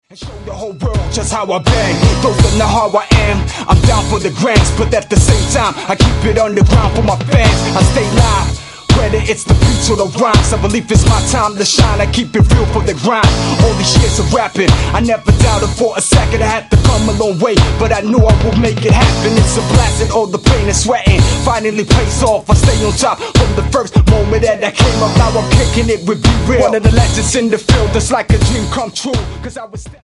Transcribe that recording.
And show the whole world just how I bang. Those that know how I am, I'm down for the grants, but at the same time, I keep it underground for my fans. I stay live, whether it's the beats or the rhymes. I believe it's my time to shine, I keep it real for the grind. All these years of rapping, I never doubted for a second I had to come a long way, but I knew I would make it happen. It's a blast and all the pain and sweating finally pays off. I stay on top from the first moment that I came up. Now I'm kicking it with Be Real, one of the legends in the field. That's like a dream come true, cause I was